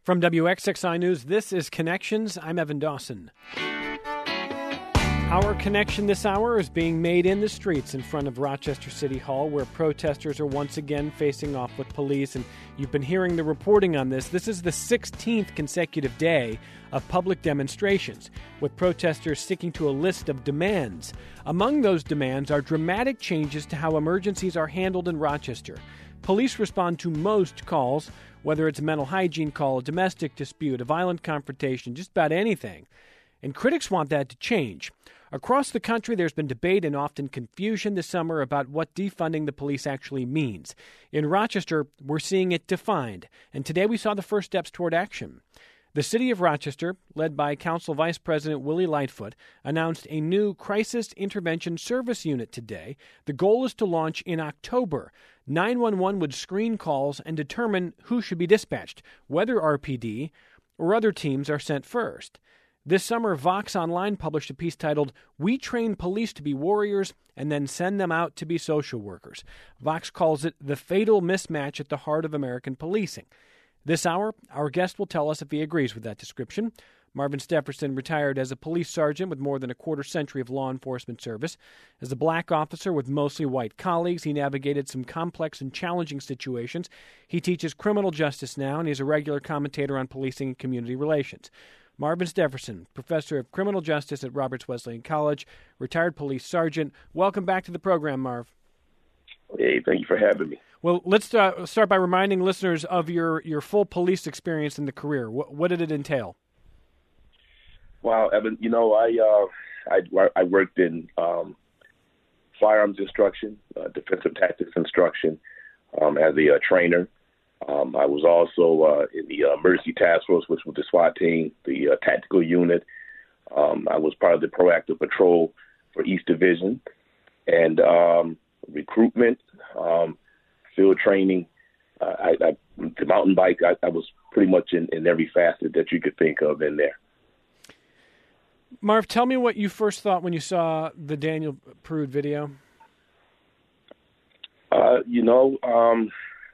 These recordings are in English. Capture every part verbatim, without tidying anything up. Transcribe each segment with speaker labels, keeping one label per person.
Speaker 1: From W X X I News, this is Connections. I'm Evan Dawson. Our connection this hour is being made in the streets in front of Rochester City Hall, where protesters are once again facing off with police. And you've been hearing the reporting on this. This is the sixteenth consecutive day of public demonstrations, with protesters sticking to a list of demands. Among those demands are dramatic changes to how emergencies are handled in Rochester. Police respond to most calls, whether it's a mental hygiene call, a domestic dispute, a violent confrontation, just about anything. And critics want that to change. Across the country, there's been debate and often confusion this summer about what defunding the police actually means. In Rochester, we're seeing it defined, and today we saw the first steps toward action. The city of Rochester, led by Council Vice President Willie Lightfoot, announced a new Crisis Intervention Service Unit today. The goal is to launch in October. nine one one would screen calls and determine who should be dispatched, whether R P D or other teams are sent first. This summer, Vox Online published a piece titled, "We Train Police to be Warriors and Then Send Them Out to be Social Workers." Vox calls it the fatal mismatch at the heart of American policing. This hour, our guest will tell us if he agrees with that description. Marvin Stepherson retired as a police sergeant with more than a quarter century of law enforcement service. As a black officer with mostly white colleagues, he navigated some complex and challenging situations. He teaches criminal justice now, and he's a regular commentator on policing and community relations. Marvin Stepherson, professor of criminal justice at Roberts Wesleyan College, retired police sergeant. Welcome back to the program, Marv.
Speaker 2: Hey, thank you for having me.
Speaker 1: Well, let's uh, start by reminding listeners of your, your full police experience in the career. What, what did it entail?
Speaker 2: Well, Evan, you know, I uh, I, I worked in um, firearms instruction, uh, defensive tactics instruction um, as a uh, trainer. Um, I was also uh, in the uh, Emergency Task Force, which was the SWAT team, the uh, tactical unit. Um, I was part of the proactive patrol for East Division, and um, recruitment, um, field training. Uh, I, I, the mountain bike, I, I was pretty much in, in every facet that you could think of in there.
Speaker 1: Marv, tell me what you first thought when you saw the Daniel Prude video.
Speaker 2: Uh, you know, um,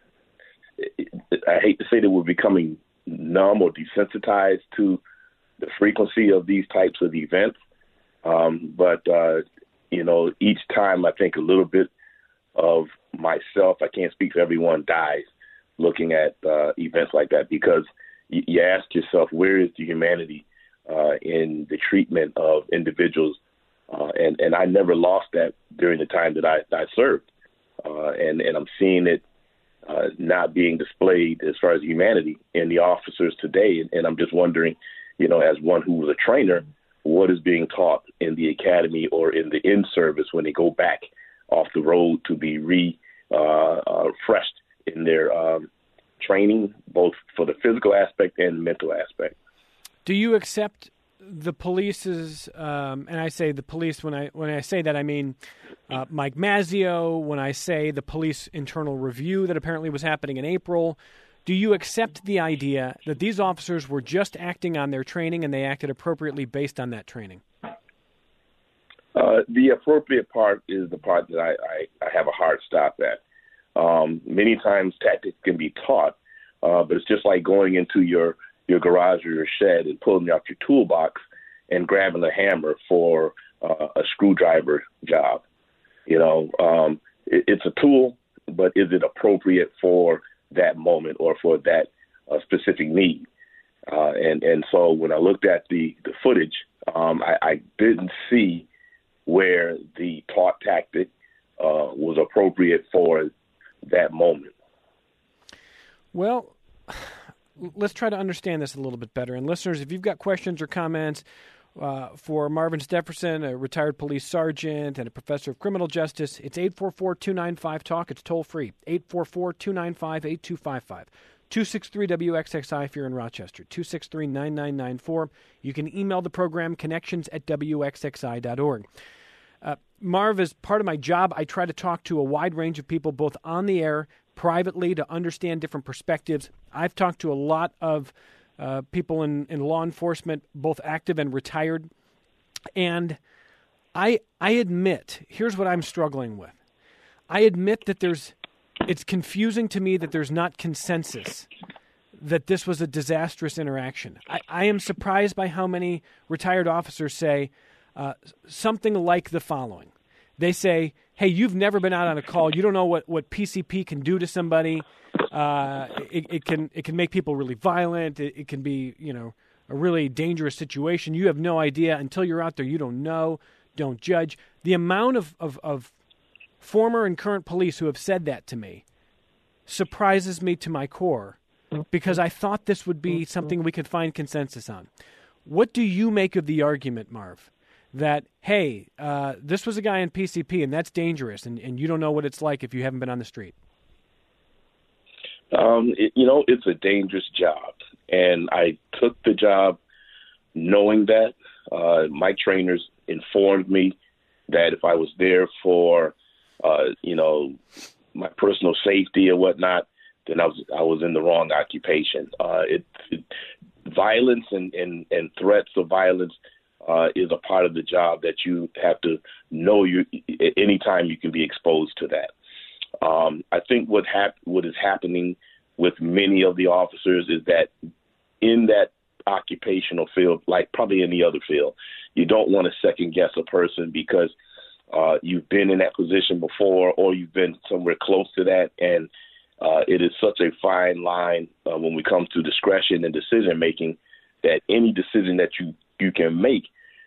Speaker 2: I hate to say that we're becoming numb or desensitized to the frequency of these types of events. Um, but, uh, you know, each time I think a little bit of myself, I can't speak for everyone, dies looking at uh, events like that, because you, you ask yourself, where is the humanity uh, in the treatment of individuals? Uh, and, and I never lost that during the time that I, I served. Uh, and, and I'm seeing it Uh, not being displayed as far as humanity in the officers today. And, and I'm just wondering, you know, as one who was a trainer, what is being taught in the academy or in the in-service when they go back off the road to be re, uh, uh, refreshed in their um, training, both for the physical aspect and mental aspect.
Speaker 1: Do you accept the police's, um, and I say the police, when I when I say that, I mean uh, Mike Mazzeo, when I say the police internal review that apparently was happening in April, do you accept the idea that these officers were just acting on their training and they acted appropriately based on that training?
Speaker 2: Uh, the appropriate part is the part that I, I, I have a hard stop at. Um, many times tactics can be taught, uh, but it's just like going into your your garage or your shed and pulling out your toolbox and grabbing a hammer for uh, a screwdriver job. You know, um, it, it's a tool, but is it appropriate for that moment or for that uh, specific need? Uh, and, and so when I looked at the, the footage, um, I, I didn't see where the taught tactic uh, was appropriate for that moment.
Speaker 1: Well, let's try to understand this a little bit better. And listeners, if you've got questions or comments uh, for Marvin Stepherson, a retired police sergeant and a professor of criminal justice, it's eight four four, two nine five, talk. It's toll free, eight four four, two nine five, eight two five five. two six three W X X I if you're in Rochester, two six three, nine nine nine four. You can email the program, connections at W X X I dot org. Uh, Marv, as part of my job, I try to talk to a wide range of people, both on the air, privately, to understand different perspectives. I've talked to a lot of uh, people in, in law enforcement, both active and retired. And I I admit, here's what I'm struggling with. I admit that there's, it's confusing to me that there's not consensus that this was a disastrous interaction. I, I am surprised by how many retired officers say uh, something like the following. They say, hey, you've never been out on a call. You don't know what, what P C P can do to somebody. Uh, it, it can it can make people really violent. It, it can be, you know, a really dangerous situation. You have no idea. Until you're out there, you don't know. Don't judge. The amount of, of, of former and current police who have said that to me surprises me to my core, because I thought this would be something we could find consensus on. What do you make of the argument, Marv, that, hey, uh, this was a guy in P C P, and that's dangerous, and, and you don't know what it's like if you haven't been on the street?
Speaker 2: Um, it, you know, it's a dangerous job, and I took the job knowing that. Uh, my trainers informed me that if I was there for, uh, you know, my personal safety or whatnot, then I was I was in the wrong occupation. Uh, it, it violence and, and, and threats of violence uh, is a part of the job that you have to know. You anytime you can be exposed to that. Um, I think what hap- what is happening with many of the officers is that in that occupational field, like probably any other field, you don't want to second guess a person because uh, you've been in that position before, or you've been somewhere close to that, and Uh, it is such a fine line uh, when we come to discretion and decision making that any decision that you, you can make,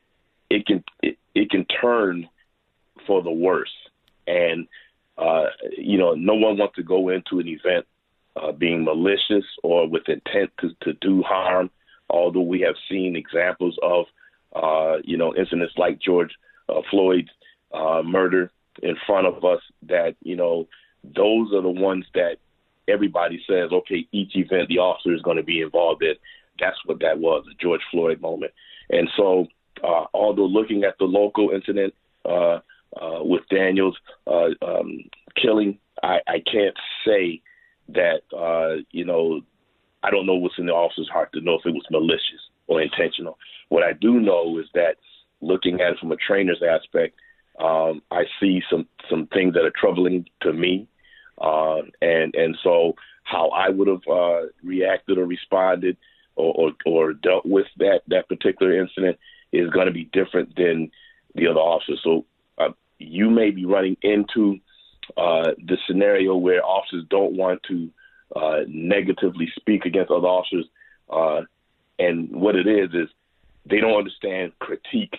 Speaker 2: it can it, it can turn for the worse. And uh, you know, no one wants to go into an event uh, being malicious or with intent to, to do harm. Although we have seen examples of uh, you know incidents like George uh, Floyd's uh, murder in front of us. That you know those are the ones that everybody says, okay, each event the officer is going to be involved in. That's what that was, the George Floyd moment. And so, uh, although looking at the local incident uh, uh, with Daniel's uh, um, killing, I, I can't say that, uh, you know, I don't know what's in the officer's heart to know if it was malicious or intentional. What I do know is that looking at it from a trainer's aspect, um, I see some, some things that are troubling to me. Uh, and and so how I would have uh, reacted or responded or, or, or dealt with that, that particular incident is going to be different than the other officers. So uh, you may be running into uh, the scenario where officers don't want to uh, negatively speak against other officers. Uh, and what it is is they don't understand critique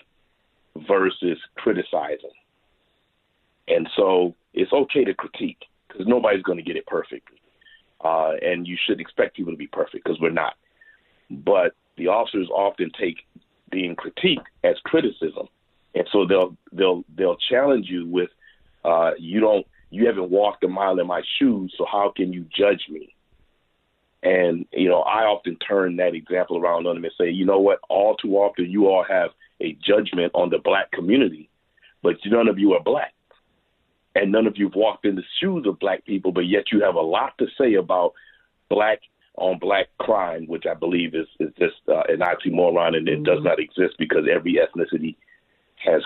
Speaker 2: versus criticizing. And so it's okay to critique, because nobody's going to get it perfectly. Uh, and you should expect people to be perfect, because we're not. But the officers often take being critiqued as criticism. And so they'll they'll they'll challenge you with, uh, you don't you haven't walked a mile in my shoes, so how can you judge me? And, you know, I often turn that example around on them and say, you know what, all too often you all have a judgment on the black community, but none of you are black. And none of you have walked in the shoes of black people, but yet you have a lot to say about black on black crime, which I believe is, is just uh, an oxymoron, and it mm-hmm. does not exist, because every ethnicity has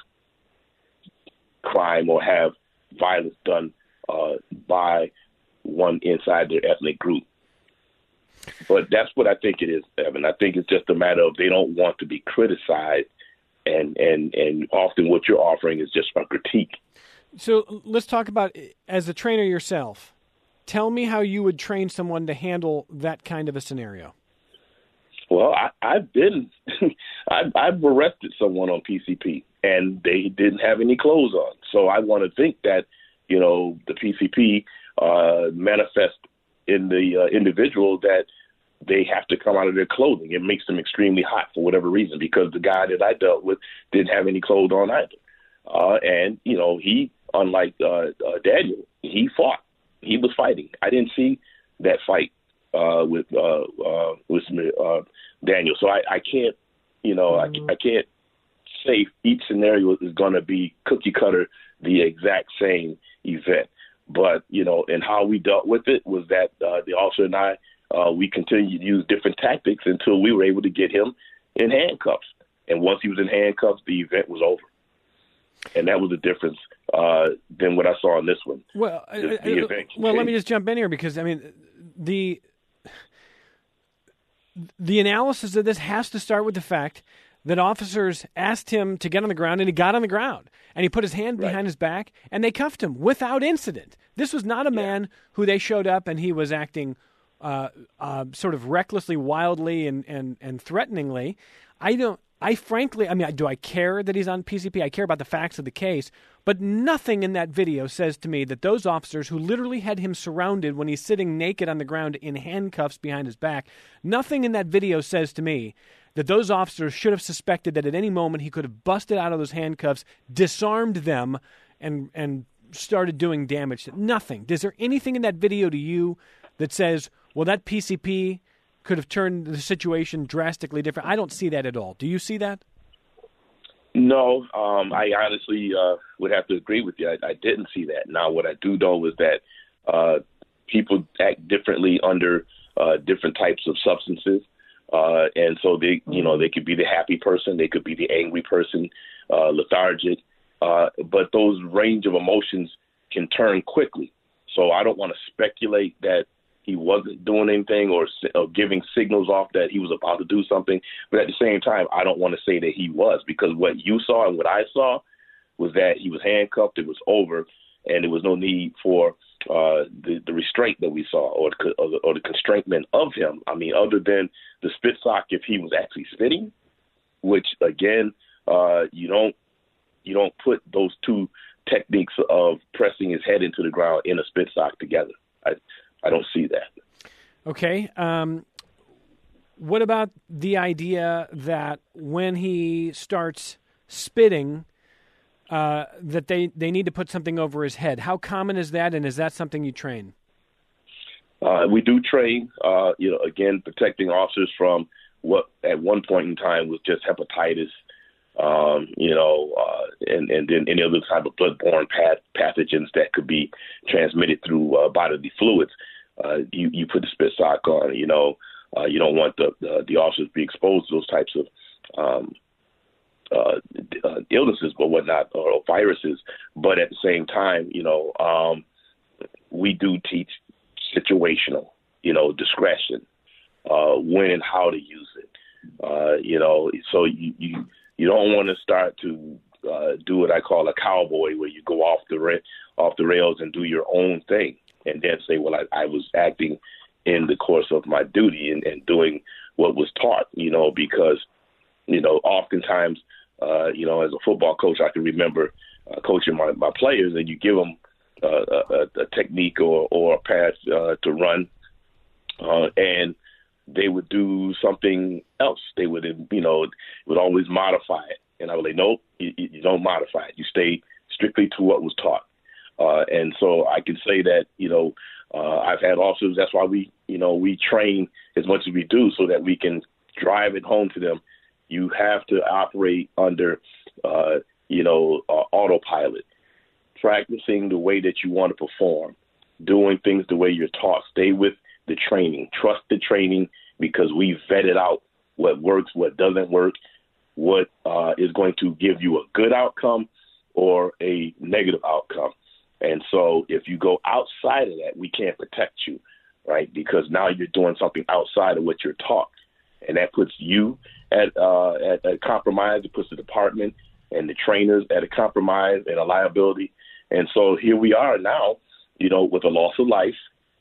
Speaker 2: crime or have violence done uh, by one inside their ethnic group. But that's what I think it is, Evan. I think it's just a matter of they don't want to be criticized, and, and, and often what you're offering is just a critique.
Speaker 1: So let's talk about, as a trainer yourself, tell me how you would train someone to handle that kind of a scenario.
Speaker 2: Well, I, I've been, I've, I've arrested someone on P C P, and they didn't have any clothes on. So I want to think that, you know, the P C P uh, manifest in the uh, individual that they have to come out of their clothing. It makes them extremely hot for whatever reason, because the guy that I dealt with didn't have any clothes on either. Uh, and, you know, he, unlike uh, uh, Daniel, he fought. He was fighting. I didn't see that fight uh, with uh, uh, with uh, Daniel. So I, I can't, you know, mm-hmm. I, I can't say each scenario is going to be cookie cutter, the exact same event. But, you know, and how we dealt with it was that uh, the officer and I, uh, we continued to use different tactics until we were able to get him in handcuffs. And once he was in handcuffs, the event was over. And that was the difference uh, than what I saw in this one.
Speaker 1: Well,
Speaker 2: the,
Speaker 1: the I, I, well, let me just jump in here, because, I mean, the the analysis of this has to start with the fact that officers asked him to get on the ground, and he got on the ground, and he put his hand
Speaker 2: Right.
Speaker 1: behind his back, and they cuffed him without incident. This was not a
Speaker 2: Yeah.
Speaker 1: man who they showed up, and he was acting uh, uh, sort of recklessly, wildly, and, and, and threateningly. I don't. I frankly, I mean, do I care that he's on P C P? I care about the facts of the case, but nothing in that video says to me that those officers who literally had him surrounded when he's sitting naked on the ground in handcuffs behind his back, nothing in that video says to me that those officers should have suspected that at any moment he could have busted out of those handcuffs, disarmed them, and and started doing damage. Nothing. Is there anything in that video to you that says, well, that P C P could have turned the situation drastically different? I don't see that at all. Do you see that?
Speaker 2: No, um, I honestly uh, would have to agree with you. I, I didn't see that. Now, what I do know is that uh, people act differently under uh, different types of substances. Uh, and so they, you know, they could be the happy person, they could be the angry person, uh, lethargic, uh, but those range of emotions can turn quickly. So I don't want to speculate that he wasn't doing anything or, or giving signals off that he was about to do something. But at the same time, I don't want to say that he was, because what you saw and what I saw was that he was handcuffed, it was over, and there was no need for uh, the, the restraint that we saw or the, or, the, or the constraintment of him. I mean, other than the spit sock, if he was actually spitting, which, again, uh, you don't you don't put those two techniques of pressing his head into the ground in a spit sock together. I, I don't see that.
Speaker 1: Okay. Um, what about the idea that when he starts spitting, uh, that they, they need to put something over his head? How common is that, and is that something you train?
Speaker 2: Uh, we do train, uh, you know, again, protecting officers from what at one point in time was just hepatitis, um, you know, uh, and, and then any other type of bloodborne path- pathogens that could be transmitted through uh, bodily fluids. Uh, you, you put the spit sock on, you know, uh, you don't want the, the, the officers to be exposed to those types of um, uh, uh, illnesses but whatnot, or viruses. But at the same time, you know, um, we do teach situational, you know, discretion, uh, when and how to use it. Uh, you know, so you, you, you don't want to start to uh, do what I call a cowboy, where you go off the ra- off the rails and do your own thing, and then say, well, I, I was acting in the course of my duty and, and doing what was taught, you know, because, you know, oftentimes, uh, you know, as a football coach, I can remember uh, coaching my, my players, and you give them uh, a, a technique or, or a pass uh, to run, uh, and they would do something else. They would, you know, would always modify it. And I would say, nope, you, you don't modify it. You stay strictly to what was taught. Uh, and so I can say that, you know, uh, I've had officers, that's why we, you know, we train as much as we do, so that we can drive it home to them. You have to operate under, uh, you know, uh, autopilot, practicing the way that you want to perform, doing things the way you're taught. Stay with the training, trust the training, because we vetted out what works, what doesn't work, what uh, is going to give you a good outcome or a negative outcome. And so if you go outside of that, we can't protect you, right? Because now you're doing something outside of what you're taught. And that puts you at, uh, at a compromise. It puts the department and the trainers at a compromise and a liability. And so here we are now, you know, with a loss of life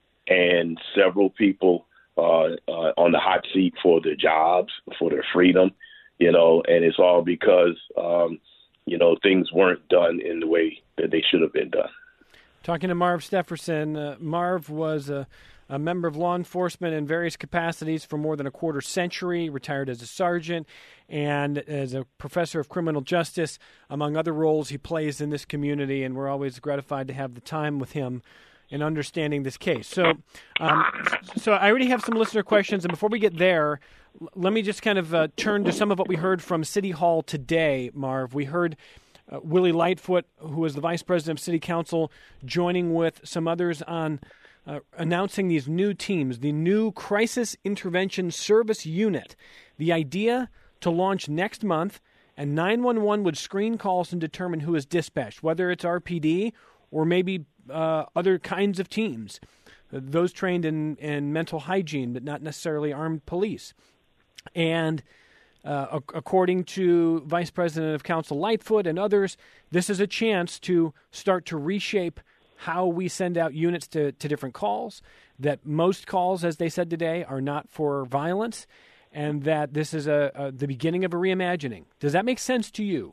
Speaker 2: and several people uh, uh, on the hot seat for their jobs, for their freedom, you know, and it's all because, um, you know, things weren't done in the way that they should have been done.
Speaker 1: Talking to Marv Stepherson. Uh, Marv was a, a member of law enforcement in various capacities for more than a quarter century, retired as a sergeant, and as a professor of criminal justice, among other roles he plays in this community, and we're always gratified to have the time with him in understanding this case. So um, so I already have some listener questions, and before we get there, l- let me just kind of uh, turn to some of what we heard from City Hall today, Marv. We heard Uh, Willie Lightfoot, who is the vice president of city council, joining with some others on uh, announcing these new teams, the new Crisis Intervention Service Unit. The idea to launch next month, and nine one one would screen calls and determine who is dispatched, whether it's R P D or maybe uh, other kinds of teams. those trained in, in mental hygiene, but not necessarily armed police. And uh, according to Vice President of Council Lightfoot and others, this is a chance to start to reshape how we send out units to, to different calls, that most calls, as they said today, are not for violence, and that this is a, a the beginning of a reimagining. Does that make sense to you?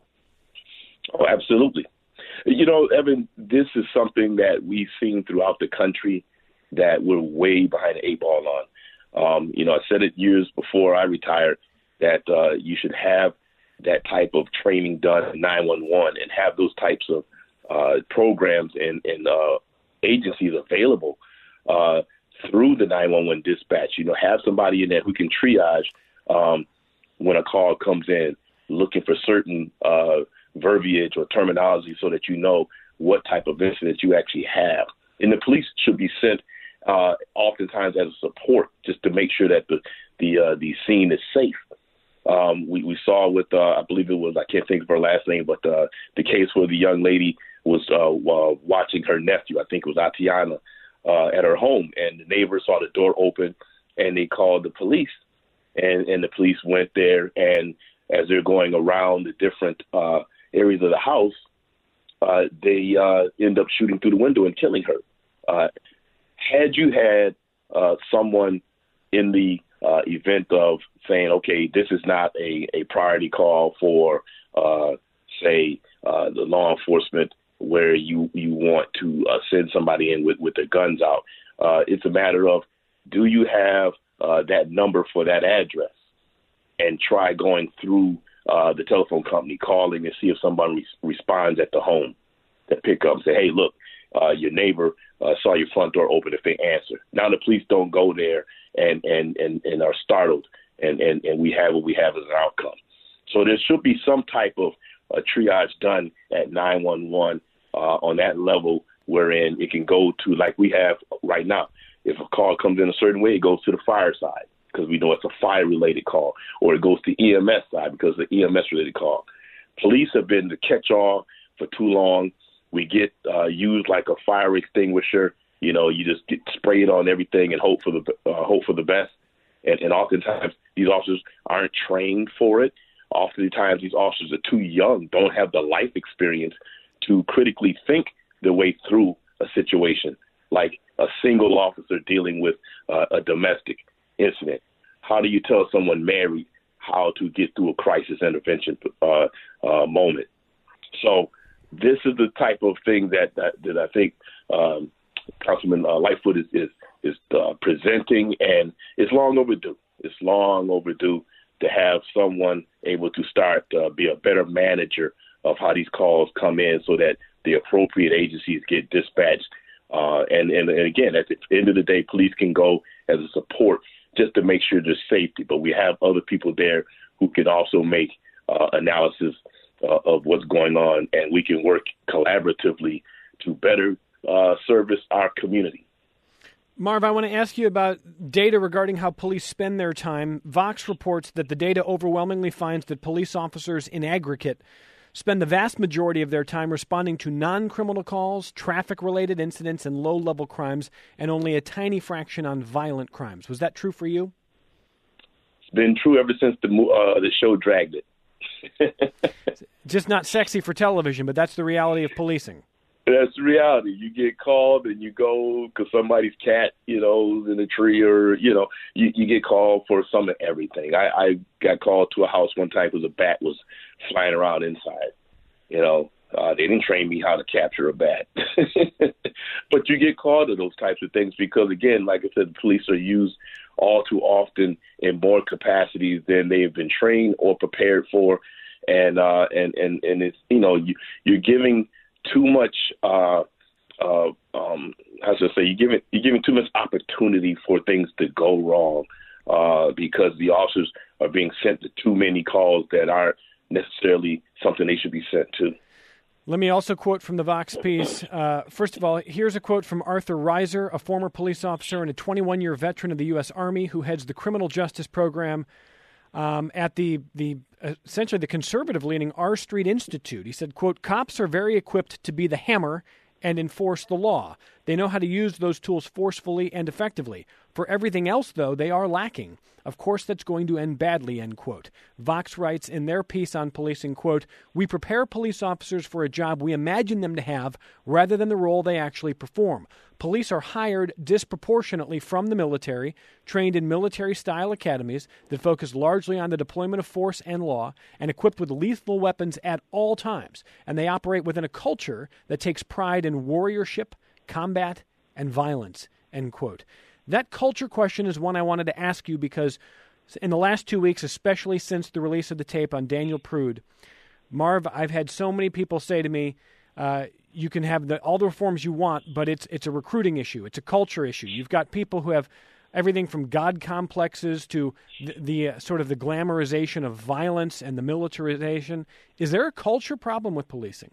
Speaker 2: Oh, absolutely. You know, Evan, this is something that we've seen throughout the country that we're way behind the eight ball on. Um, you know, I said it years before I retired that uh, you should have that type of training done in nine one one and have those types of uh, programs and, and uh, agencies available uh, through the nine one one dispatch. You know, have somebody in there who can triage um, when a call comes in, looking for certain uh, verbiage or terminology so that you know what type of incident you actually have. And the police should be sent uh, oftentimes as a support just to make sure that the the, uh, the scene is safe. Um, we, we saw with, uh, I believe it was, I can't think of her last name, but uh, the case where the young lady was uh, uh, watching her nephew, I think it was Atiana, uh, at her home, and the neighbor saw the door open, and they called the police, and, and the police went there, and as they're going around the different uh, areas of the house, uh, they uh, end up shooting through the window and killing her. Uh, had you had uh, someone in the uh, event of saying, okay, this is not a, a priority call for, uh, say, uh, the law enforcement where you, you want to uh, send somebody in with, with their guns out. Uh, it's a matter of, do you have uh, that number for that address? And try going through uh, the telephone company, calling and see if somebody re- responds at the home to pick up and say, hey, look, uh, your neighbor uh, saw your front door open if they answer. Now the police don't go there and, and, and, and are startled, and, and, and we have what we have as an outcome. So there should be some type of uh, triage done at nine one one uh, on that level wherein it can go to, like we have right now. If a call comes in a certain way, it goes to the fire side, because we know it's a fire-related call, or it goes to E M S side because it's an E M S-related call. Police have been the catch-all for too long. We get uh, used like a fire extinguisher. You know, you just get sprayed on everything and hope for the uh, hope for the best. And, and oftentimes these officers aren't trained for it. Oftentimes these officers are too young, don't have the life experience to critically think their way through a situation, like a single officer dealing with uh, a domestic incident. How do you tell someone married how to get through a crisis intervention uh, uh, moment? So this is the type of thing that that, that I think um, Councilman uh, Lightfoot is is, is uh, presenting, and it's long overdue. It's long overdue to have someone able to start uh, be a better manager of how these calls come in, so that the appropriate agencies get dispatched. Uh, and, and and again, at the end of the day, police can go as a support just to make sure there's safety. But we have other people there who can also make uh, analysis uh, of what's going on, and we can work collaboratively to better uh, service our community.
Speaker 1: Marv, I want to ask you about data regarding how police spend their time. Vox reports that the data overwhelmingly finds that police officers in aggregate spend the vast majority of their time responding to non-criminal calls, traffic-related incidents, and low-level crimes, and only a tiny fraction on violent crimes. Was that true for you?
Speaker 2: It's been true ever since the uh, the show Dragged It.
Speaker 1: Just not sexy for television, but that's the reality of policing.
Speaker 2: That's the reality. You get called and you go because somebody's cat, you know, is in a tree, or, you know, you, you get called for some of everything. I, I got called to a house one time because a bat was flying around inside. You know, uh, they didn't train me how to capture a bat. But you get called to those types of things because, again, like I said, the police are used all too often in more capacities than they've been trained or prepared for. And, uh, and, and, and it's, you know, you, you're giving too much, uh, uh, um, how should I say, you're giving, you're giving too much opportunity for things to go wrong uh, because the officers are being sent to too many calls that aren't necessarily something they should be sent to.
Speaker 1: Let me also quote from the Vox piece. Uh, first of all, here's a quote from Arthur Reiser, a former police officer and a twenty-one-year veteran of the U S Army who heads the criminal justice program Um, at the the uh, essentially the conservative-leaning R Street Institute. He said, quote, "Cops are very equipped to be the hammer and enforce the law. They know how to use those tools forcefully and effectively. For everything else, though, they are lacking. Of course, that's going to end badly, end quote. Vox writes in their piece on policing, quote, we prepare police officers for a job we imagine them to have rather than the role they actually perform. Police are hired disproportionately from the military, trained in military-style academies that focus largely on the deployment of force and law, and equipped with lethal weapons at all times. And they operate within a culture that takes pride in warriorship, combat, and violence, end quote. That culture question is one I wanted to ask you because in the last two weeks, especially since the release of the tape on Daniel Prude, Marv, I've had so many people say to me, uh, you can have the, all the reforms you want, but it's it's a recruiting issue. It's a culture issue. You've got people who have everything from God complexes to the, the uh, sort of the glamorization of violence and the militarization. Is there a culture problem with policing?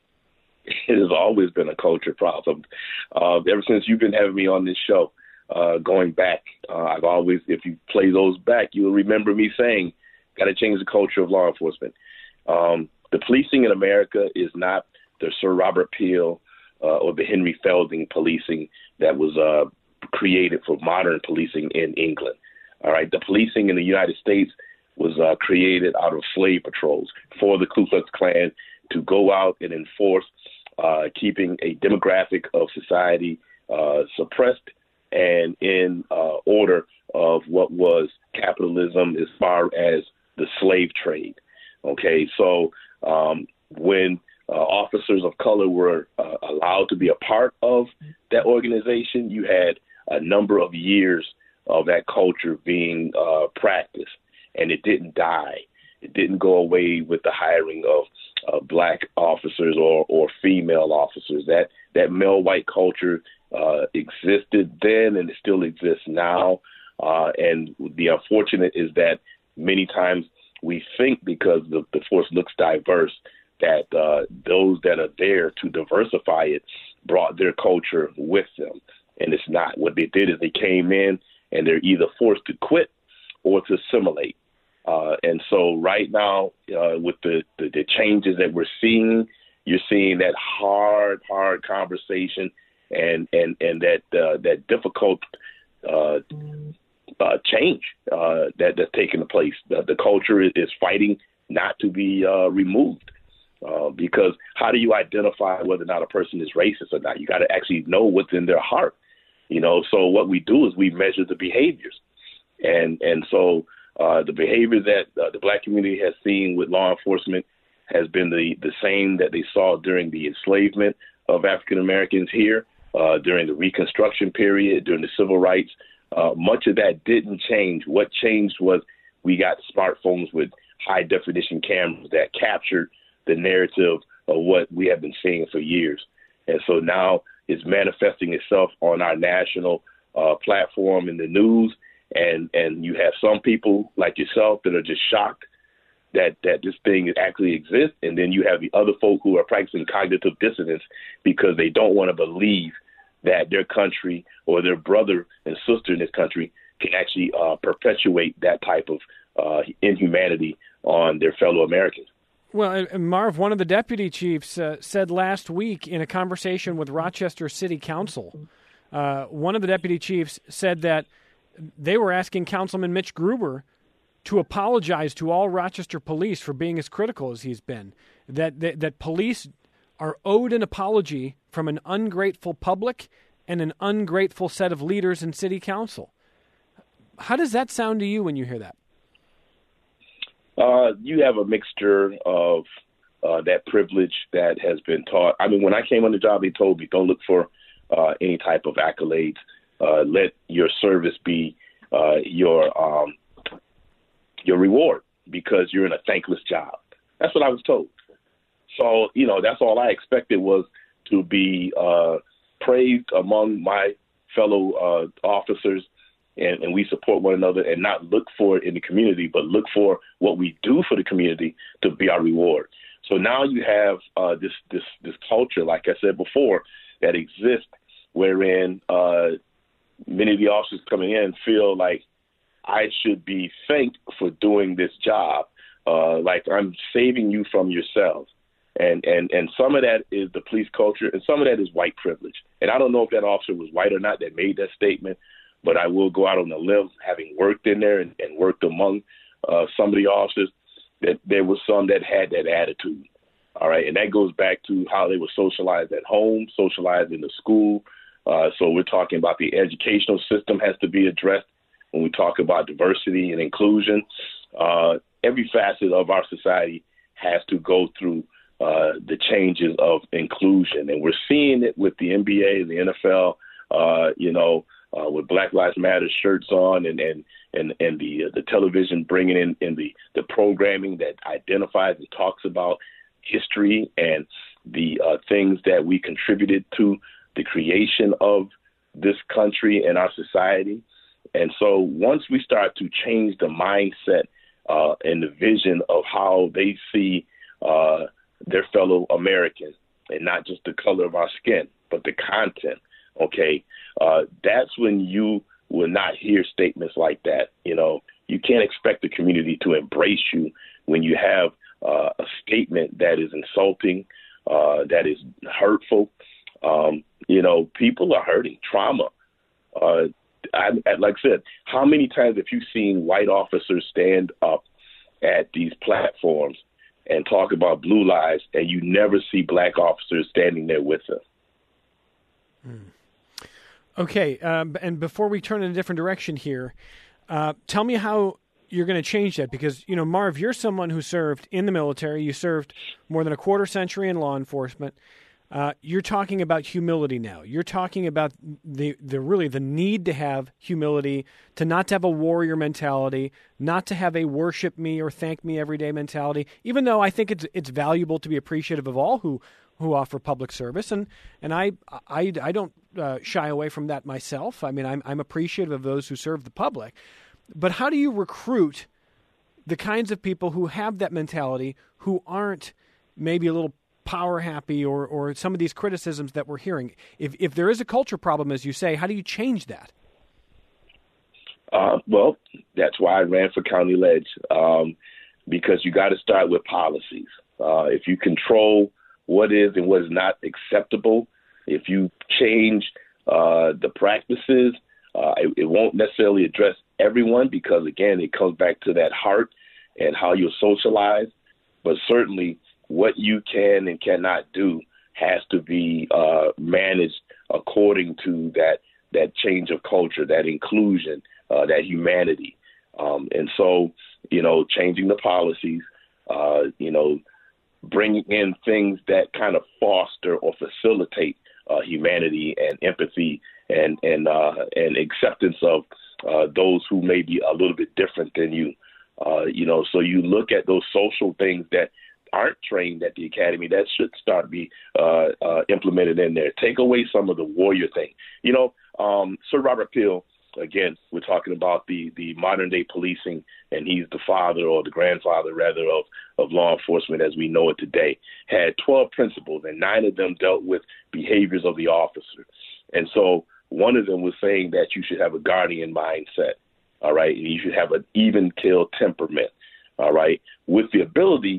Speaker 2: It has always been a culture problem. Uh, ever since you've been having me on this show, uh, going back, uh, I've always, if you play those back, you'll remember me saying, got to change the culture of law enforcement. Um, the policing in America is not the Sir Robert Peel uh, or the Henry Felding policing that was uh, created for modern policing in England. All right, the policing in the United States was uh, created out of slave patrols for the Ku Klux Klan to go out and enforce uh, keeping a demographic of society uh, suppressed and in uh, order of what was capitalism as far as the slave trade. Okay, so um, when uh, officers of color were uh, allowed to be a part of that organization, you had a number of years of that culture being uh, practiced, and it didn't die. It didn't go away with the hiring of uh, black officers or, or female officers. That that male white culture uh, existed then, and it still exists now. Uh, and the unfortunate is that many times we think because the, the force looks diverse that uh, those that are there to diversify it brought their culture with them. And it's not. What they did is they came in and they're either forced to quit or to assimilate. Uh, and so right now, uh, with the, the, the changes that we're seeing, you're seeing that hard, hard conversation and and, and that uh, that difficult uh, uh, change uh, that, that's taking place. The, the culture is, is fighting not to be uh, removed. Uh, because how do you identify whether or not a person is racist or not? You got to actually know what's in their heart, you know. So what we do is we measure the behaviors, and and so uh, the behavior that uh, the black community has seen with law enforcement has been the the same that they saw during the enslavement of African Americans here, uh, during the Reconstruction period, during the civil rights. Uh, much of that didn't change. What changed was we got smartphones with high definition cameras that captured the narrative of what we have been seeing for years. And so now it's manifesting itself on our national uh, platform in the news. And, and you have some people like yourself that are just shocked that, that this thing actually exists. And then you have the other folk who are practicing cognitive dissonance because they don't want to believe that their country or their brother and sister in this country can actually uh, perpetuate that type of uh, inhumanity on their fellow Americans.
Speaker 1: Well, Marv, one of the deputy chiefs uh, said last week in a conversation with Rochester City Council, uh, one of the deputy chiefs said that they were asking Councilman Mitch Gruber to apologize to all Rochester police for being as critical as he's been, that, that, that police are owed an apology from an ungrateful public and an ungrateful set of leaders in city council. How does that sound to you when you hear that?
Speaker 2: Uh, you have a mixture of uh, that privilege that has been taught. I mean, when I came on the job, they told me, don't look for uh, any type of accolades. Uh, let your service be uh, your um, your reward because you're in a thankless job. That's what I was told. So, you know, that's all I expected was to be uh, praised among my fellow uh, officers. And, and we support one another and not look for it in the community, but look for what we do for the community to be our reward. So now you have uh, this this this culture, like I said before, that exists wherein uh, many of the officers coming in feel like I should be thanked for doing this job, uh, like I'm saving you from yourselves. And, and and some of that is the police culture, and some of that is white privilege. And I don't know if that officer was white or not that made that statement, but I will go out on a limb, having worked in there and, and worked among uh, some of the officers, that there was some that had that attitude. All right, and that goes back to how they were socialized at home, socialized in the school. Uh, so we're talking about the educational system has to be addressed when we talk about diversity and inclusion. Uh, every facet of our society has to go through uh, the changes of inclusion. And we're seeing it with the N B A, the N F L, uh, you know, uh, with Black Lives Matter shirts on and, and, and, and the, uh, the television bringing in, in the, the programming that identifies and talks about history and the uh, things that we contributed to the creation of this country and our society. And so once we start to change the mindset uh, and the vision of how they see uh, their fellow Americans, and not just the color of our skin, but the content, okay, uh, that's when you will not hear statements like that. You know, you can't expect the community to embrace you when you have Uh, a statement that is insulting, uh, that is hurtful. Um, you know, people are hurting. Trauma. Uh, I, like I said, how many times have you seen white officers stand up at these platforms and talk about blue lives, and you never see black officers standing there with them?
Speaker 1: Hmm. Okay, um, and before we turn in a different direction here, uh, tell me how you're going to change that, because, you know, Marv, you're someone who served in the military. You served more than a quarter century in law enforcement. Uh, you're talking about humility now. You're talking about the, the really the need to have humility, to not to have a warrior mentality, not to have a worship me or thank me every day mentality, even though I think it's it's valuable to be appreciative of all who, who offer public service. And, and I, I, I don't uh, shy away from that myself. I mean, I'm, I'm appreciative of those who serve the public. But how do you recruit the kinds of people who have that mentality, who aren't maybe a little power happy or, or some of these criticisms that we're hearing? If if there is a culture problem, as you say, how do you change that?
Speaker 2: Uh, well, that's why I ran for county ledge, um, because you got to start with policies. Uh, if you control what is and what is not acceptable, if you change uh, the practices, uh, it, it won't necessarily address everyone, because, again, it comes back to that heart and how you're socialized. But certainly what you can and cannot do has to be uh, managed according to that that change of culture, that inclusion, uh, that humanity. Um, and so, you know, changing the policies, uh, you know, bringing in things that kind of foster or facilitate uh, humanity and empathy and and uh, and acceptance of Uh, those who may be a little bit different than you, uh, you know, so you look at those social things that aren't trained at the academy that should start to be uh, uh, implemented in there. Take away some of the warrior thing. You know, um, Sir Robert Peel, again, we're talking about the, the modern day policing, and he's the father or the grandfather, rather, of, of law enforcement as we know it today, had twelve principles, and nine of them dealt with behaviors of the officer. And so one of them was saying that you should have a guardian mindset, all right, and you should have an even-keel temperament, all right, with the ability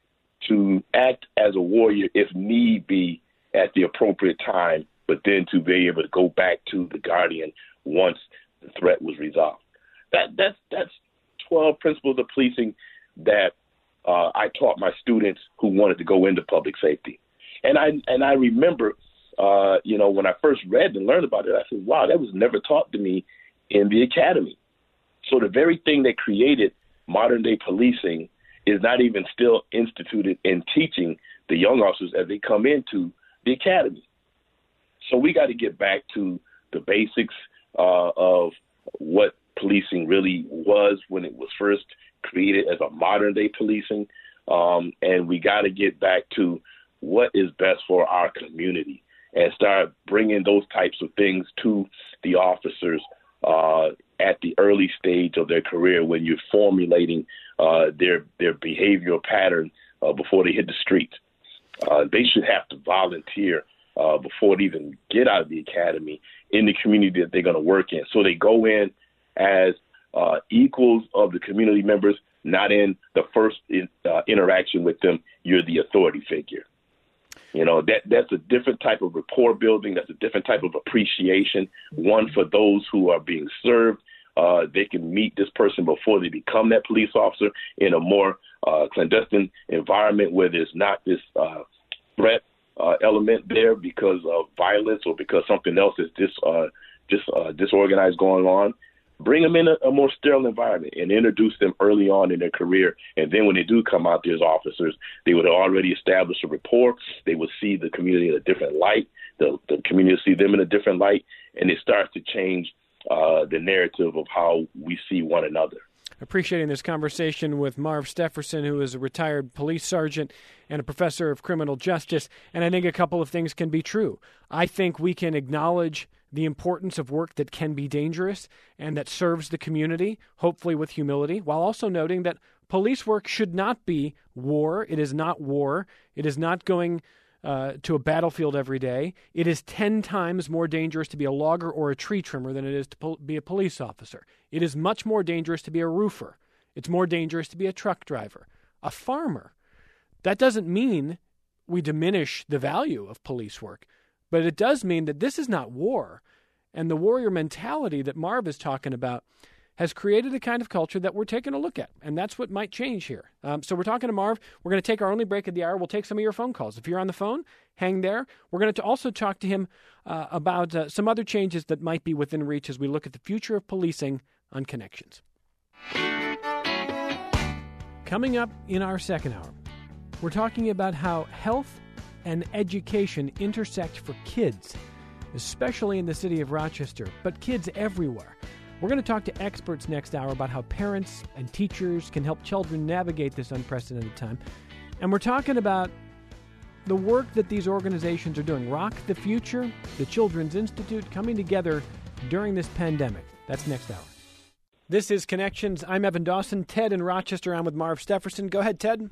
Speaker 2: to act as a warrior if need be at the appropriate time, but then to be able to go back to the guardian once the threat was resolved. That that's that's twelve principles of policing that uh, I taught my students who wanted to go into public safety, and I and I remember. Uh, you know, when I first read and learned about it, I said, wow, that was never taught to me in the academy. So the very thing that created modern day policing is not even still instituted in teaching the young officers as they come into the academy. So we got to get back to the basics uh, of what policing really was when it was first created as a modern day policing. Um, and we got to get back to what is best for our community, and start bringing those types of things to the officers uh, at the early stage of their career when you're formulating uh, their their behavioral pattern uh, before they hit the streets. Uh, they should have to volunteer uh, before they even get out of the academy in the community that they're going to work in. So they go in as uh, equals of the community members, not in the first in, uh, interaction with them, you're the authority figure. You know, that that's a different type of rapport building. That's a different type of appreciation, one for those who are being served. Uh, they can meet this person before they become that police officer in a more uh, clandestine environment where there's not this uh, threat uh, element there because of violence or because something else is dis, uh, dis, uh, disorganized going on. Bring them in a, a more sterile environment and introduce them early on in their career. And then when they do come out there as officers, they would already establish a rapport. They would see the community in a different light. The, the community will see them in a different light. And it starts to change uh, the narrative of how we see one another.
Speaker 1: Appreciating this conversation with Marv Stefferson, who is a retired police sergeant and a professor of criminal justice. And I think a couple of things can be true. I think we can acknowledge the importance of work that can be dangerous and that serves the community, hopefully with humility, while also noting that police work should not be war. It is not war. It is not going uh, to a battlefield every day. It is ten times more dangerous to be a logger or a tree trimmer than it is to pol- be a police officer. It is much more dangerous to be a roofer. It's more dangerous to be a truck driver, a farmer. That doesn't mean we diminish the value of police work. But it does mean that this is not war. And the warrior mentality that Marv is talking about has created a kind of culture that we're taking a look at. And that's what might change here. Um, so we're talking to Marv. We're going to take our only break of the hour. We'll take some of your phone calls. If you're on the phone, hang there. We're going to also talk to him uh, about uh, some other changes that might be within reach as we look at the future of policing on Connections. Coming up in our second hour, we're talking about how health and education intersect for kids, especially in the city of Rochester, but kids everywhere. We're going to talk to experts next hour about how parents and teachers can help children navigate this unprecedented time. And we're talking about the work that these organizations are doing. Rock the Future, the Children's Institute, coming together during this pandemic. That's next hour. This is Connections. I'm Evan Dawson. Ted in Rochester. I'm with Marv Stefferson. Go ahead, Ted.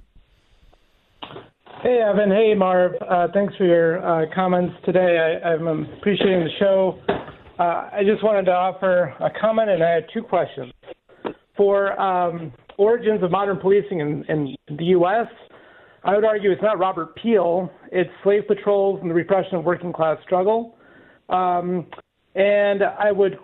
Speaker 3: Hey, Evan. Hey, Marv. Uh, thanks for your uh, comments today. I, I'm appreciating the show. Uh, I just wanted to offer a comment, and I had two questions. For um, origins of modern policing in, in the U S, I would argue it's not Robert Peel. It's slave patrols and the repression of working-class struggle. Um, and I would...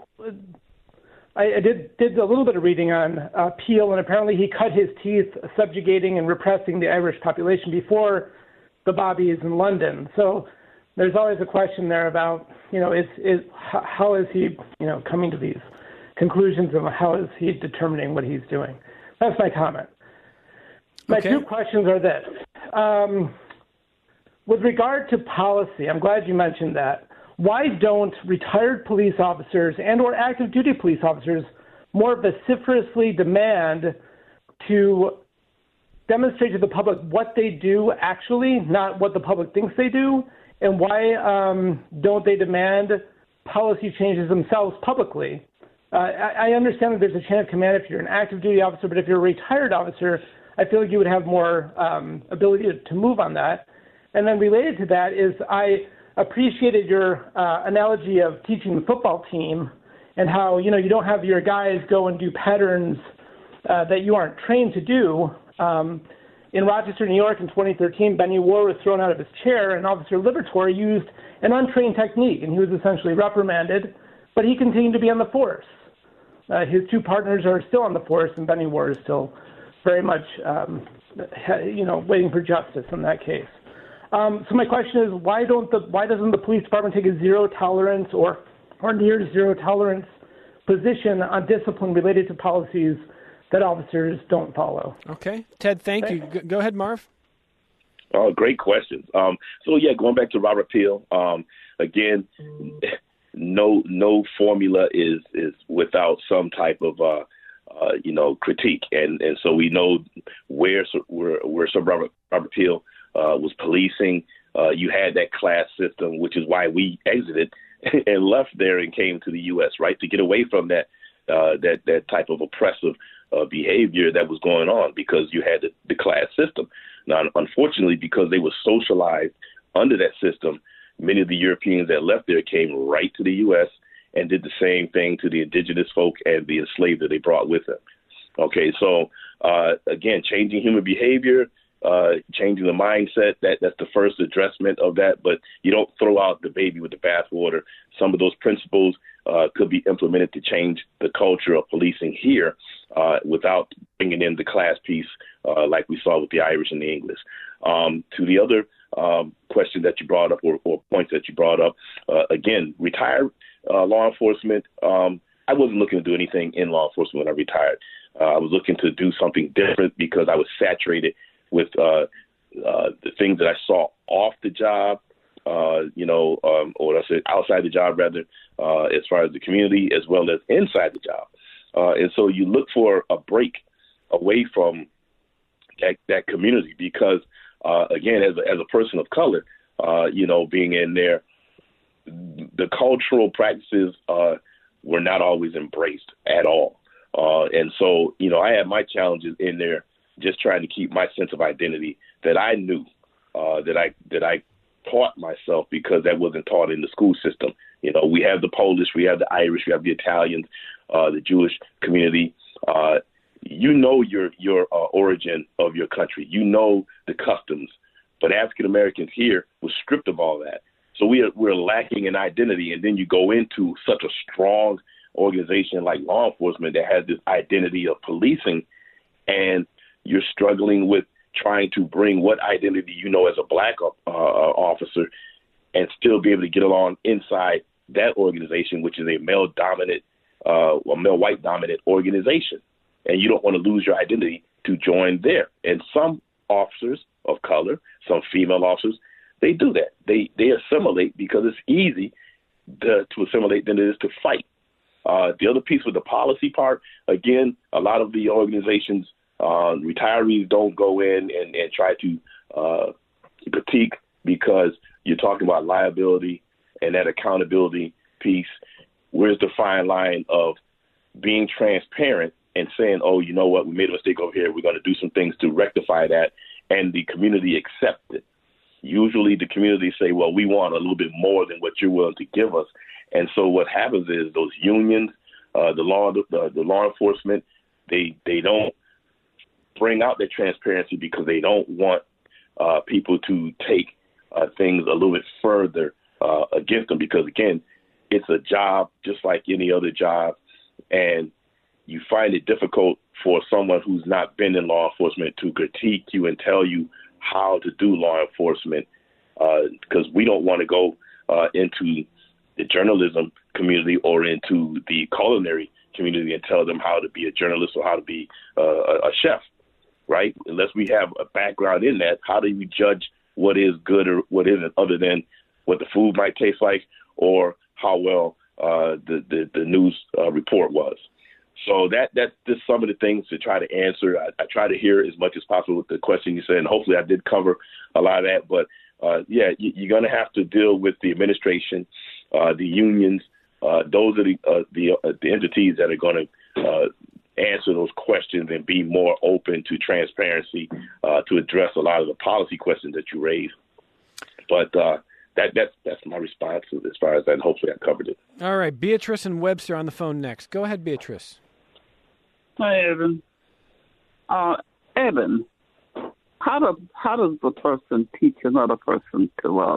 Speaker 3: I did did a little bit of reading on uh, Peel, and apparently he cut his teeth subjugating and repressing the Irish population before the Bobbies in London. So there's always a question there about, you know, is is how is he, you know, coming to these conclusions, and how is he determining what he's doing? That's my comment. My
Speaker 1: okay.
Speaker 3: two questions are this. Um, with regard to policy, I'm glad you mentioned that. Why don't retired police officers and or active duty police officers more vociferously demand to demonstrate to the public what they do actually, not what the public thinks they do? And why um, don't they demand policy changes themselves publicly? Uh, I, I understand that there's a chain of command if you're an active duty officer, but if you're a retired officer, I feel like you would have more um, ability to, to move on that. And then related to that is I appreciated your uh, analogy of teaching the football team and how, you know, you don't have your guys go and do patterns uh, that you aren't trained to do. Um, in Rochester, New York in twenty thirteen, Benny Ward was thrown out of his chair, and Officer Liberatore used an untrained technique, and he was essentially reprimanded, but he continued to be on the force. Uh, his two partners are still on the force, and Benny Ward is still very much, um, you know, waiting for justice in that case. Um, so my question is, why don't the why doesn't the police department take a zero tolerance or or near zero tolerance position on discipline related to policies that officers don't follow?
Speaker 1: Okay, Ted, thank Thanks. you. Go ahead, Marv.
Speaker 2: Oh, great questions. Um, so yeah, going back to Robert Peel, um, again, no no formula is is without some type of uh, uh, you know critique, and and so we know where where where some Robert Robert Peel Uh, was policing. Uh, you had that class system, which is why we exited and left there and came to the U S, right, to get away from that uh, that that type of oppressive uh, behavior that was going on, because you had the, the class system. Now, unfortunately, because they were socialized under that system, many of the Europeans that left there came right to the U S and did the same thing to the indigenous folk and the enslaved that they brought with them. Okay, so Uh, again, changing human behavior, uh, changing the mindset, that, that's the first addressment of that. But you don't throw out the baby with the bathwater. Some of those principles uh, could be implemented to change the culture of policing here uh, without bringing in the class piece uh, like we saw with the Irish and the English. Um, to the other um, question that you brought up or, or points that you brought up, uh, again, retired uh, law enforcement, um, I wasn't looking to do anything in law enforcement when I retired. Uh, I was looking to do something different because I was saturated with uh, uh, the things that I saw off the job, uh, you know, um, or I said outside the job, rather, uh, as far as the community as well as inside the job. Uh, and so you look for a break away from that, that community because, uh, again, as a, as a person of color, uh, you know, being in there, the cultural practices uh, were not always embraced at all. Uh, and so, you know, I had my challenges in there just trying to keep my sense of identity that I knew, uh, that I that I taught myself because that wasn't taught in the school system. You know, we have the Polish, we have the Irish, we have the Italians, uh, the Jewish community. Uh, you know your your uh, origin of your country. You know the customs. But African Americans here were stripped of all that. So we are, we're lacking in identity. And then you go into such a strong organization like law enforcement that has this identity of policing, and you're struggling with trying to bring what identity you know as a black uh, officer and still be able to get along inside that organization, which is a male-dominant, uh, a male white-dominant organization. And you don't want to lose your identity to join there. And some officers of color, some female officers, they do that. They they assimilate because it's easy to, to assimilate than it is to fight. Uh, the other piece with the policy part, again, a lot of the organizations, uh, retirees don't go in and, and try to uh, critique because you're talking about liability and that accountability piece. Where's the fine line of being transparent and saying, oh, you know what, we made a mistake over here. We're going to do some things to rectify that, and the community accept it. Usually the community say, well, we want a little bit more than what you're willing to give us. And so what happens is those unions, uh, the law, the, the law enforcement, they they don't bring out the transparency because they don't want uh, people to take uh, things a little bit further uh, against them. Because, again, it's a job just like any other job. And you find it difficult for someone who's not been in law enforcement to critique you and tell you how to do law enforcement, because uh, we don't want to go uh, into the journalism community or into the culinary community and tell them how to be a journalist or how to be uh, a chef, right? Unless we have a background in that, how do we judge what is good or what isn't, other than what the food might taste like or how well uh, the, the, the news uh, report was? So that that's just some of the things to try to answer. I, I try to hear as much as possible with the question you said, and hopefully I did cover a lot of that. But, uh, yeah, you, you're going to have to deal with the administration, uh, the unions. Uh, those are the uh, the, uh, the entities that are going to uh, answer those questions and be more open to transparency uh, to address a lot of the policy questions that you raised. But uh, that that's that's my response as far as that, and hopefully I covered it.
Speaker 1: All right, Beatrice and Webster on the phone next. Go ahead, Beatrice.
Speaker 4: Hi, Evan. Uh, Evan, how does how does the person teach another person to love?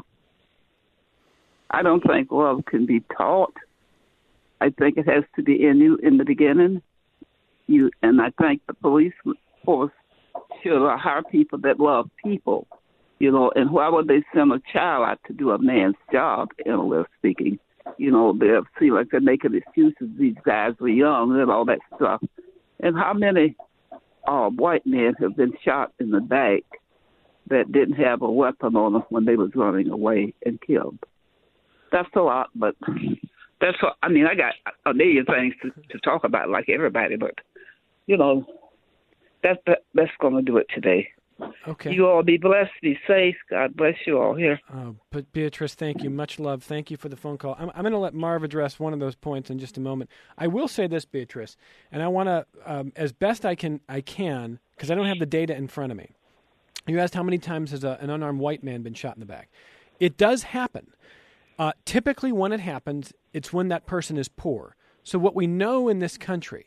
Speaker 4: I don't think love can be taught. I think it has to be in you in the beginning. You and I think the police force should hire people that love people. You know, and why would they send a child out to do a man's job, in a way of speaking? You know, they seem like they're making excuses. These guys were young and all that stuff. And how many uh, white men have been shot in the back that didn't have a weapon on them when they was running away and killed? That's a lot, but that's what, I mean, I got a million things to, to talk about like everybody, but, you know, that, that that's going to do it today.
Speaker 1: Okay.
Speaker 4: You all be blessed, be safe. God bless you all here.
Speaker 1: Oh, but Beatrice, thank you. Much love. Thank you for the phone call. I'm, I'm going to let Marv address one of those points in just a moment. I will say this, Beatrice, and I want to, um, as best I can, I can, because I don't have the data in front of me. You asked how many times has a, an unarmed white man been shot in the back. It does happen. Uh, typically when it happens, it's when that person is poor. So what we know in this country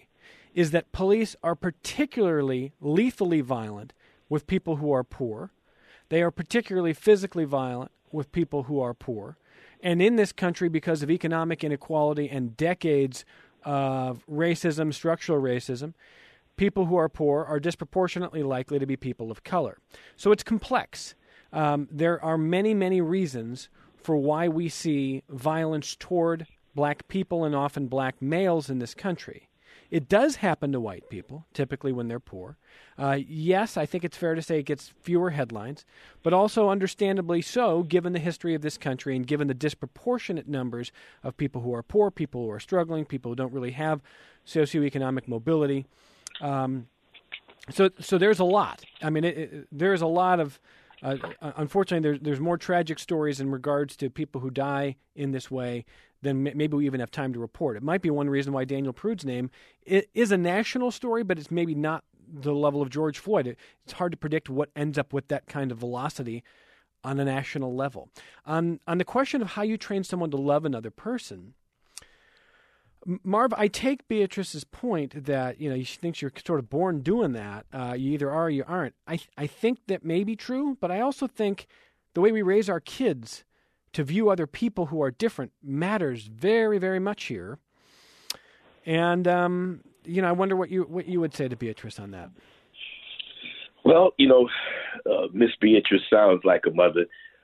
Speaker 1: is that police are particularly lethally violent with people who are poor. They are particularly physically violent with people who are poor. And in this country, because of economic inequality and decades of racism, structural racism, people who are poor are disproportionately likely to be people of color. So it's complex. Um, there are many, many reasons for why we see violence toward black people and often black males in this country. It does happen to white people, typically when they're poor. Uh, yes, I think it's fair to say it gets fewer headlines, but also understandably so, given the history of this country and given the disproportionate numbers of people who are poor, people who are struggling, people who don't really have socioeconomic mobility. Um, so, so there's a lot. I mean, it, it, there's a lot of. Uh, unfortunately, there's there's more tragic stories in regards to people who die in this way than maybe we even have time to report. It might be one reason why Daniel Prude's name is a national story, but it's maybe not the level of George Floyd. It, it's hard to predict what ends up with that kind of velocity on a national level. On on the question of how you train someone to love another person, Marv, I take Beatrice's point that, you know, she thinks you're sort of born doing that. Uh, you either are or you aren't. I I think that may be true, but I also think the way we raise our kids to view other people who are different matters very, very much here. And, um, you know, I wonder what you what you would say to Beatrice on that.
Speaker 2: Well, you know, uh, Miss Beatrice sounds like a mother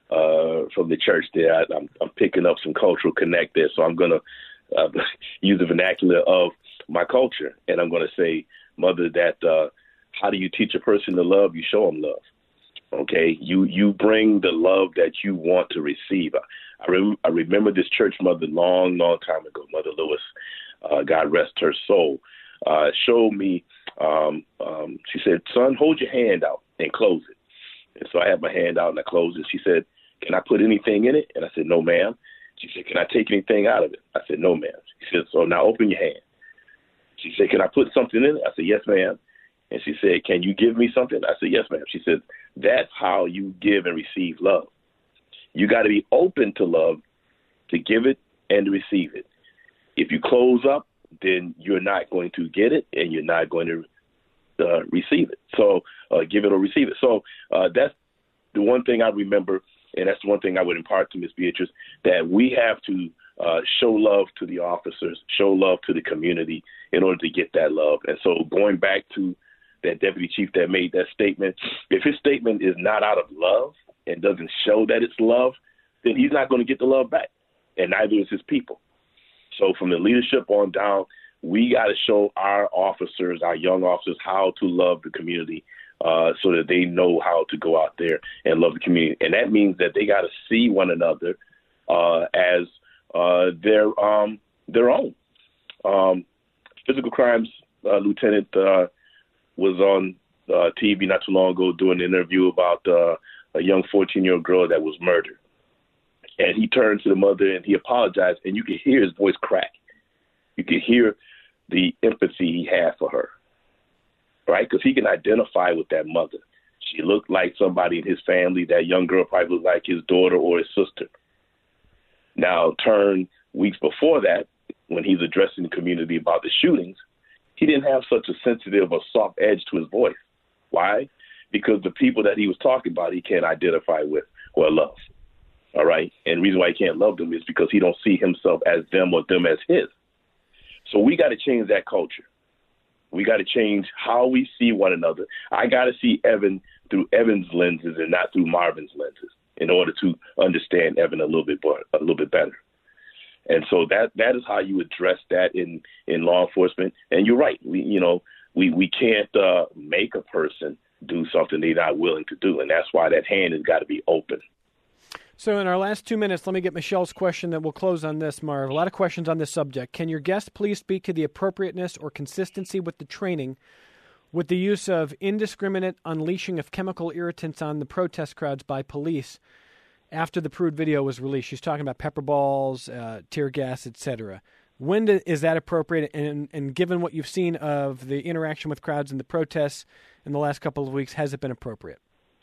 Speaker 2: uh, from the church there. I, I'm, I'm picking up some cultural connect there, so I'm going to Uh, use the vernacular of my culture, and I'm going to say, Mother, that uh, how do you teach a person to love? You show them love. Okay, you you bring the love that you want to receive. I, I, rem- I remember this church mother long, long time ago, Mother Lewis, uh, God rest her soul, uh, showed me. Um, um, she said, "Son, hold your hand out and close it." And so I had my hand out and I closed it. She said, "Can I put anything in it?" And I said, "No, ma'am." She said, "Can I take anything out of it?" I said, "No, ma'am." She said, "So now open your hand." She said, "Can I put something in it?" I said, "Yes, ma'am." And she said, "Can you give me something?" I said, "Yes, ma'am." She said, "That's how you give and receive love. You got to be open to love, to give it and to receive it. If you close up, then you're not going to get it and you're not going to uh, receive it. So uh, give it or receive it." So uh, that's the one thing I remember. And that's the one thing I would impart to Miz Beatrice, that we have to uh, show love to the officers, show love to the community in order to get that love. And so going back to that deputy chief that made that statement, if his statement is not out of love and doesn't show that it's love, then he's not going to get the love back, and neither is his people. So from the leadership on down, we got to show our officers, our young officers, how to love the community, Uh, so that they know how to go out there and love the community. And that means that they got to see one another uh, as uh, their um, their own. Um, physical crimes uh, lieutenant uh, was on uh, T V not too long ago doing an interview about uh, a young fourteen-year-old girl that was murdered. And he turned to the mother and he apologized, and you could hear his voice crack. You could hear the empathy he had for her. Right, because he can identify with that mother. She looked like somebody in his family. That young girl probably looked like his daughter or his sister. Now, turn weeks before that, when he's addressing the community about the shootings, he didn't have such a sensitive or soft edge to his voice. Why? Because the people that he was talking about, he can't identify with or love. All right, and the reason why he can't love them is because he don't see himself as them or them as his. So we got to change that culture. We got to change how we see one another. I got to see Evan through Evan's lenses and not through Marvin's lenses in order to understand Evan a little bit more, a little bit better. And so that that is how you address that in, in law enforcement. And you're right. We you know we we can't uh, make a person do something they're not willing to do, and that's why that hand has got to be open.
Speaker 1: So in our last two minutes, let me get Michelle's question that we'll close on this, Marv. A lot of questions on this subject. Can your guest please speak to the appropriateness or consistency with the training with the use of indiscriminate unleashing of chemical irritants on the protest crowds by police after the Prude video was released? She's talking about pepper balls, uh, tear gas, et cetera. When do, is that appropriate? And, and given what you've seen of the interaction with crowds and the protests in the last couple of weeks, has it been appropriate?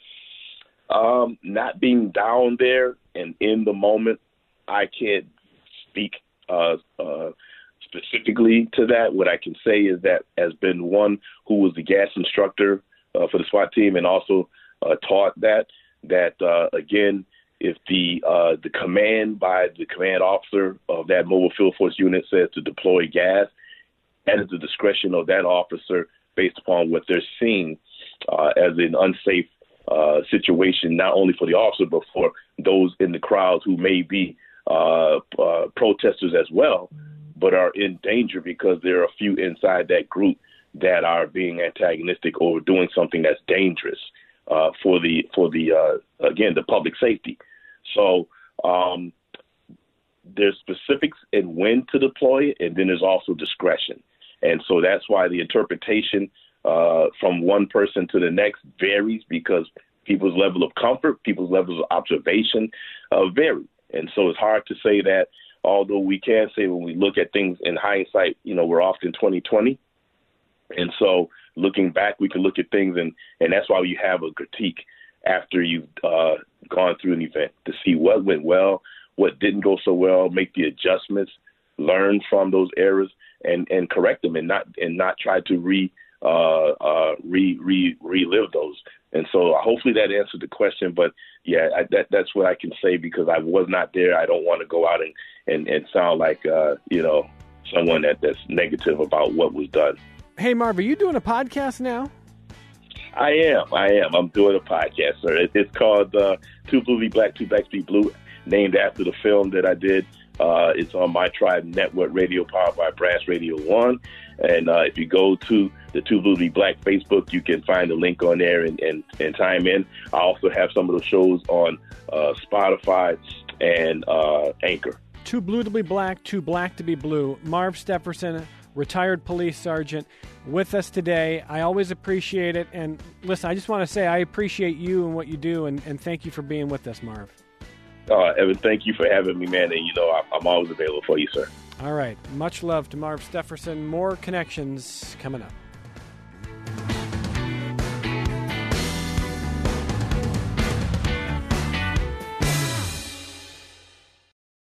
Speaker 2: Um, not being down there and in the moment, I can't speak uh, uh, specifically to that. What I can say is that as been one who was the gas instructor uh, for the SWAT team and also uh, taught that, that, uh, again, if the uh, the command by the command officer of that mobile field force unit says to deploy gas, that is the discretion of that officer based upon what they're seeing uh, as an unsafe uh, situation, not only for the officer, but for those in the crowds who may be uh, uh, protesters as well, but are in danger because there are a few inside that group that are being antagonistic or doing something that's dangerous uh, for the, for the uh, again, the public safety. So um, there's specifics in when to deploy it, and then there's also discretion. And so that's why the interpretation uh, from one person to the next varies, because people's level of comfort, people's levels of observation uh, vary. And so it's hard to say that, although we can say when we look at things in hindsight, you know, we're often twenty twenty. And so looking back, we can look at things, and, and that's why you have a critique after you've uh, gone through an event to see what went well, what didn't go so well, make the adjustments, learn from those errors, and, and correct them, and not and not try to re uh, uh, re re relive those. And so hopefully that answered the question. But yeah, I, that that's what I can say, because I was not there. I don't want to go out and and, and sound like uh, you know someone that, that's negative about what was done.
Speaker 1: Hey, Marv, are you doing a podcast now?
Speaker 2: I am. I am. I'm doing a podcast, sir. It, it's called uh, Two Blue Be Black, Two Blacks Be Blue, named after the film that I did. Uh, it's on My Tribe Network Radio, powered by Brass Radio One. And uh, if you go to the Two Blue Be Black Facebook, you can find a link on there and, and, and chime in. I also have some of the shows on uh, Spotify and uh, Anchor.
Speaker 1: Too blue to be black, too black to be blue. Marv Stepherson, retired police sergeant, with us today. I always appreciate it. And listen, I just want to say I appreciate you and what you do, and, and thank you for being with us, Marv.
Speaker 2: Uh, Evan, thank you for having me, man. And, you know, I, I'm always available for you, sir.
Speaker 1: All right. Much love to Marv Stepherson. More connections coming up.